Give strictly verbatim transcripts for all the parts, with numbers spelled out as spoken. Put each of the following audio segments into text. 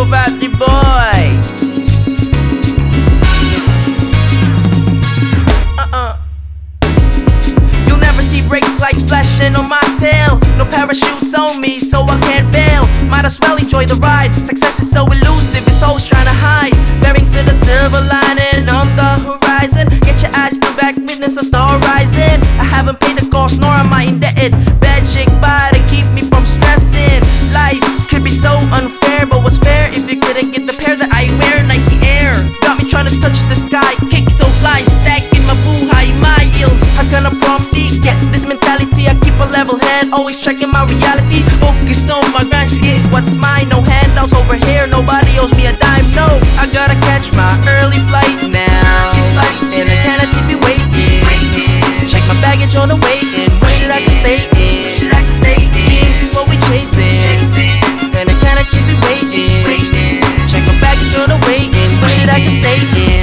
five three boy. Uh-uh. You'll never see brake lights flashing on my tail. No parachutes on me, so I can't bail. Might as well enjoy the ride. Success is so elusive, it's always trying to hide. Bearings to the silver lining on the horizon. Get your eyes peeled back, witness a star rising. I haven't paid the cost, nor am I indebted. Bad chick by to keep me from stressing. Life could be so unfair, but what's fair if you couldn't get the pair that I wear? Nike Air got me trying to touch the sky, kick so fly, stacking my boo high miles. How can I promptly get this mentality? I keep a level head, always checking my reality. Focus on my grind, see it, what's mine? No handouts over here, nobody owes me a dime. No, I gotta catch my early flight now, and I cannot keep me waiting. Check my baggage on the way in, where that I can stay in. Dreams is what we chasing, and I cannot keep me waiting. Check my baggage on the way in, where that I can stay in.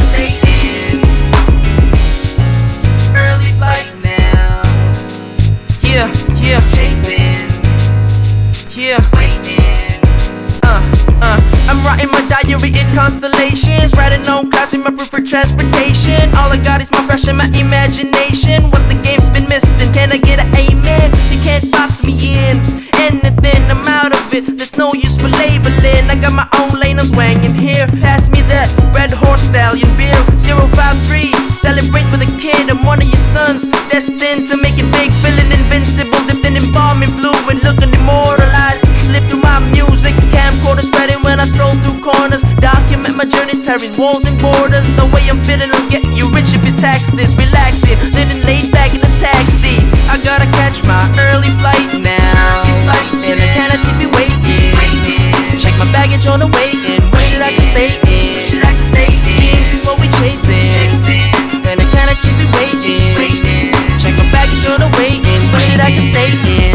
Early flight now. Yeah, yeah, chasing. Yeah, waiting. Uh, uh, I'm writing my diary in constellations, writing on clouds in my preferred transportation. All I got is my fresh and my imagination. What the game's been missing, can I get an amen? You can't box me in anything, I'm out of it. There's no use for labeling. I got my own lane, I'm swanging here. Pass me that red horse stallion beer. zero five three, celebrate with a kid. I'm one of your sons, destined to make it big. Feeling invincible, dipped in embalming fluid, looking immortalized. Slip through my music, camcorder spreading when I stroll through corners. Document my journey, tearing walls and borders. The way I'm feeling, I'll get you rich if you tax this. Relaxing, living laid back in a taxi. I gotta catch my early flight now, and I cannot keep me waiting. Check my baggage on the way in, where that I can stay in. Dreams is what we chasing, and I cannot keep me waiting. Check my baggage on the way in, where that I can stay in.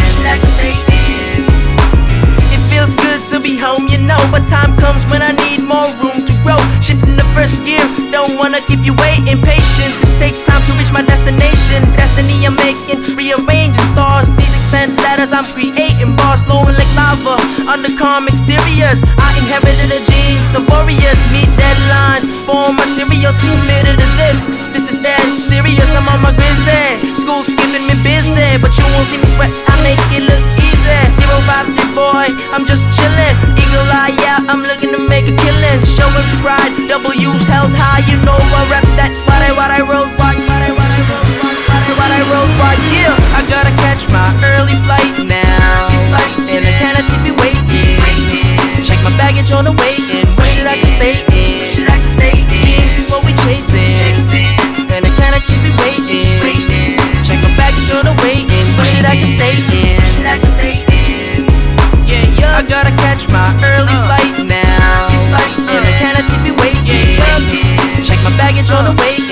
It feels good to be home, you know, but time comes when I need more room to grow. Shifting the first gear, don't wanna keep you waiting. Patience, it takes time to reach my destination. Destiny I'm making, rearranging stars, physics and letters. I'm creating bars flowing like lava under calm exteriors. I inherited the genes of warriors, meet deadlines for materials. Committed to this, this is that serious. I'm on my grizzly, school skipping me busy, but you won't see me sweat, I make it look easy. Zero five three boy, I'm just chillin'. Eagle eye out, I'm looking to make a killing. Showing pride, W's held high, you know I rap that. What I, what I wrote, what, what I, what I wrote, what, what I, what I wrote, what, yeah. I gotta catch my early flight now, and I cannot keep me waiting. Check my baggage on the way in, where that I can stay in. Dreams is what we chasing, and I cannot keep me waiting. Check my baggage on the way in, where that I can stay in. Yeah, yeah. I gotta catch my early flight now, and I cannot keep me waiting. Check my baggage on the way